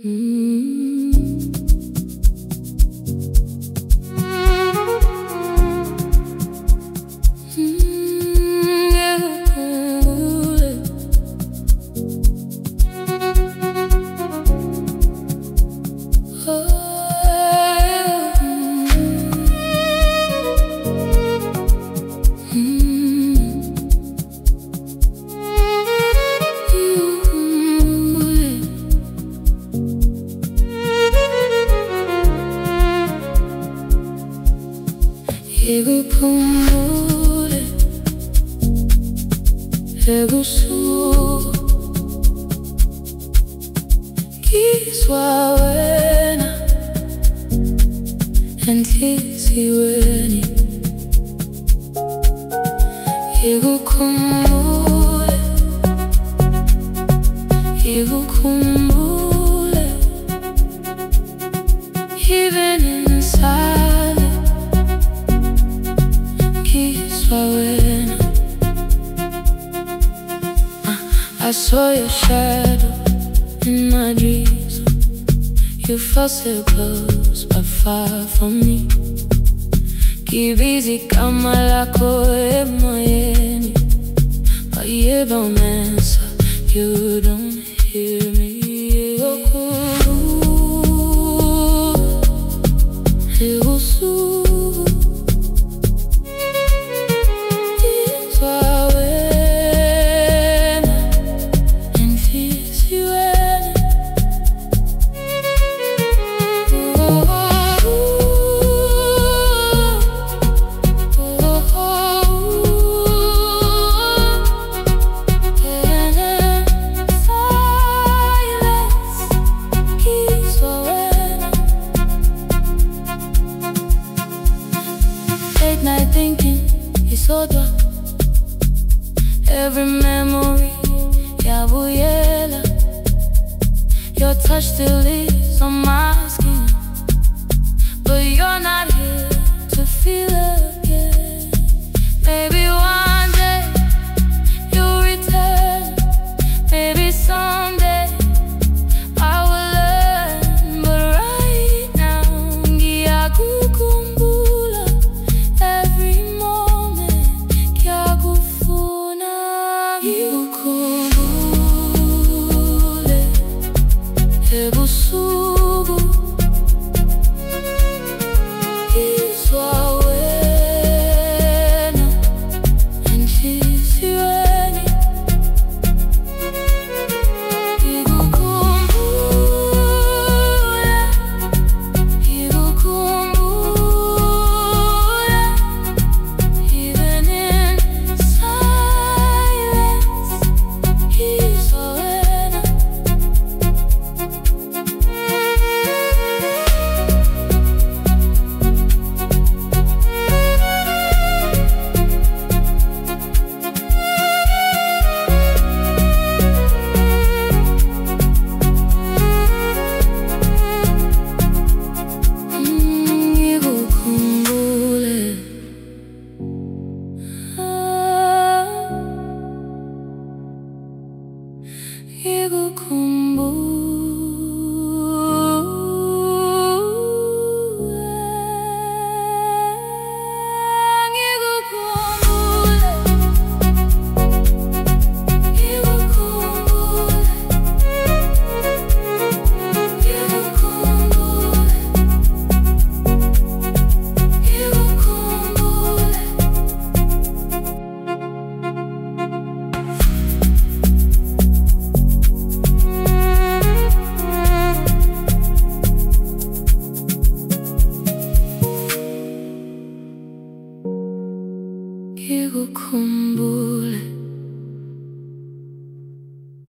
Ikukhumbule ebusuku ngizwa wena enhliziyweni. Ikukhumbule, ikukhumbule even inside ngizwa wena. I saw your shadow in my dreams. You felt so close but far from me. Kibizi kama lako emoyeni, but you don't answer, you don't hear me. Night thinking isodwa, every memory yabuyela. Your touch still lives on my skin, but you're not here to feel again. Maybe one day you'll return, maybe someday I will learn, but right now ngiyakukumbula every moment, ngiyakufuna. Ikukhumbule ebusuku ngizwa wena enhliziyweni. Ikukhumbule, ikukhumbule even in silence ngizwa wena. Ikukhumbule, ikukhumbule.